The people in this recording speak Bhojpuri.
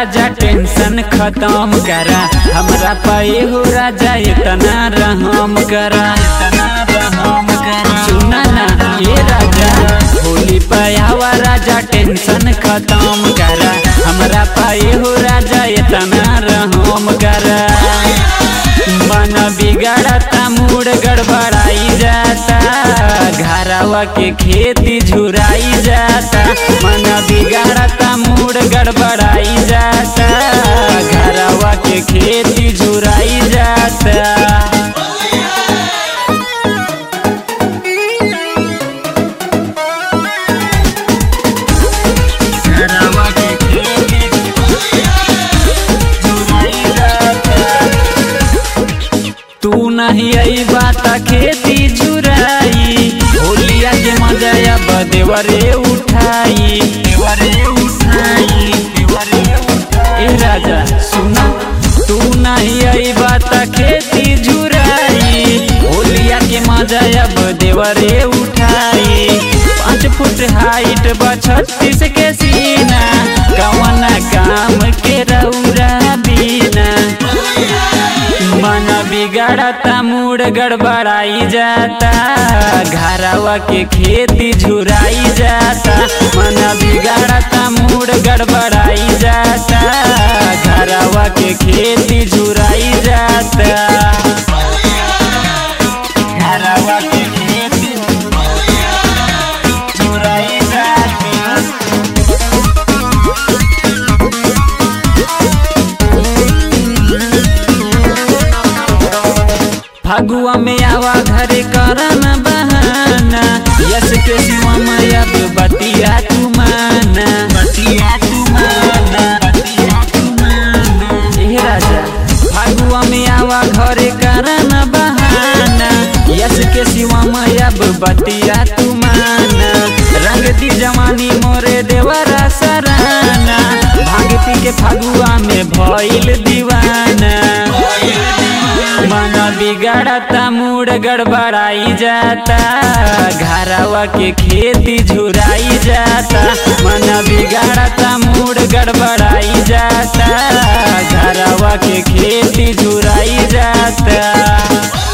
राजा टेंशन खत्म करा, हमरा पाए हो राजा इतना रहम करा। सुना ना ये राजा होली पायावा राजा टेंशन खत्म करा, हमरा पाए हो राजा इतना रहम करा। मन बिगड़ता मूड गड़बड़ाई जाता, घरवा के खेती झुराई जाता। मन बिगड़ता मूड गड़बड़ाई जाता, घरवा के खेती झुराई जाता। तू नहीं आई बात खेती झुराई, होलिया के मजा अब देवरे उठाई। ए राजा सुना, तू नहीं आई बात खेती झुराई, होलिया के मजा अब देवरे उठाई। 5 फुट हाइट 36 के सीना, कौन काम के रौरा बिना। मन बिगड़ता मूड गड़बड़ाई जाता, घरवा के खेती झुराई जाता। मन बिगड़ता मूड गड़बड़ाई जाता, घरवा के खेती झुराई जाता। घरवा के खेती झुराई जाता। फगुआ में आवा घरे करन बहाना, यस के सिवा में अब बतिया तू माना। ए राजा फगुआ में आवा घरे करन बहाना, यस के सिवा में अब बतिया तू माना। रंग दी जवानी मोरे देवरा सराना, भांग पी के फगुआ में भइल दीवाना। मन बिगड़ता मूड गड़बड़ाई जाता, घरवा के खेती झुराई जाता। मन बिगड़ता मूड गड़बड़ाई जाता, घरवा के खेती झुराई जाता।